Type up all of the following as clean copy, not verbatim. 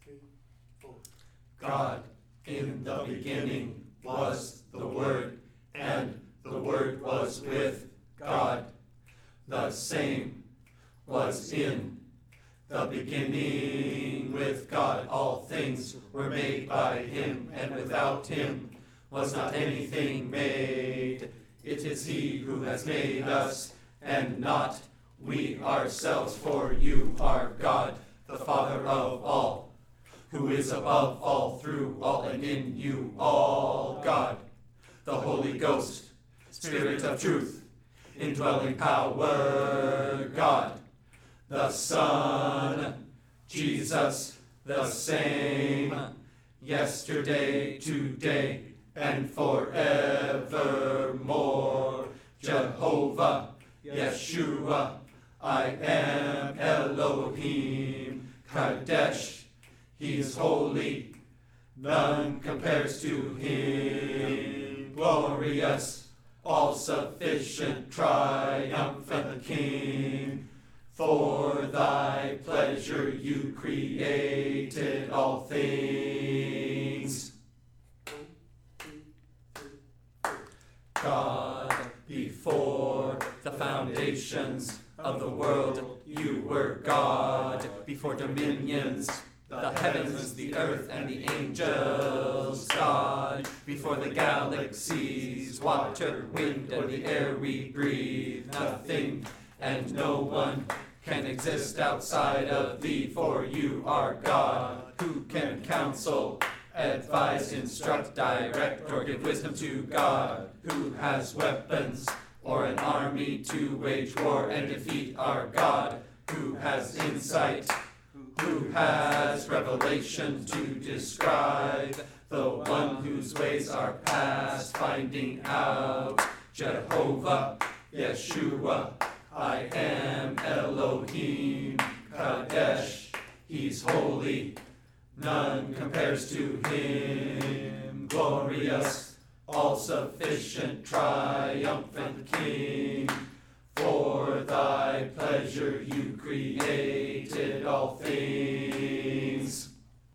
3, 4. God, in the beginning was the Word, and the Word was with God. The same was in the beginning with God. All things were made by him, and without him was not anything made. It is he who has made us, and not we ourselves, for you are God, the Father of all, who is above all, through all, and in you all. God, the Holy Ghost, Spirit of truth, indwelling power. God, the Son, Jesus, the same, yesterday, today, and forevermore. Jehovah, Yeshua, I am Elohim, Kadesh, he's holy, none compares to him. Glorious, all-sufficient, triumphant King, for thy pleasure you created all things. God, before the foundations of the world, you were God. Before dominions, the heavens, the earth, and the angels. God, before the galaxies, water, wind, and the air we breathe. Nothing and no one can exist outside of thee, for you are God, who can counsel, advise, instruct, direct, or give wisdom to God, who has weapons or an army to wage war and defeat our God, who has insight, who has revelation to describe, the one whose ways are past finding out. Jehovah, Yeshua, I am Elohim, Kadesh, he's holy, none compares to him. Glorious, all-sufficient, triumphant King, for thy pleasure you created all things.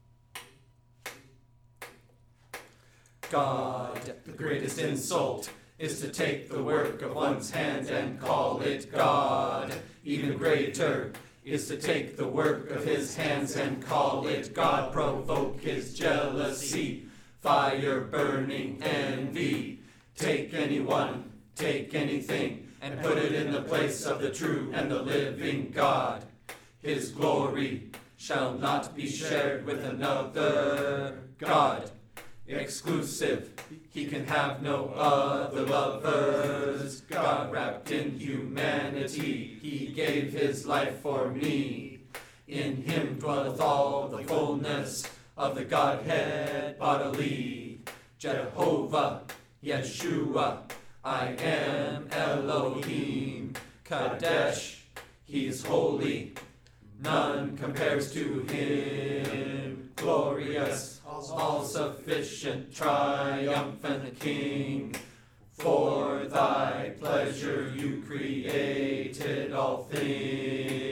God, the greatest insult is to take the work of one's hand and call it God. Even greater is to take the work of his hands and call it God. Provoke his jealousy, fire burning envy. Take anyone, take anything, and put it in the place of the true and the living God. His glory shall not be shared with another God. Exclusive, he can have no other lovers. God wrapped in humanity, he gave his life for me. In him dwelleth all the fullness of the Godhead bodily. Jehovah, Yeshua, I am Elohim, Kadesh, he's holy, none compares to him. Glorious, all-sufficient, triumphant King, for thy pleasure you created all things.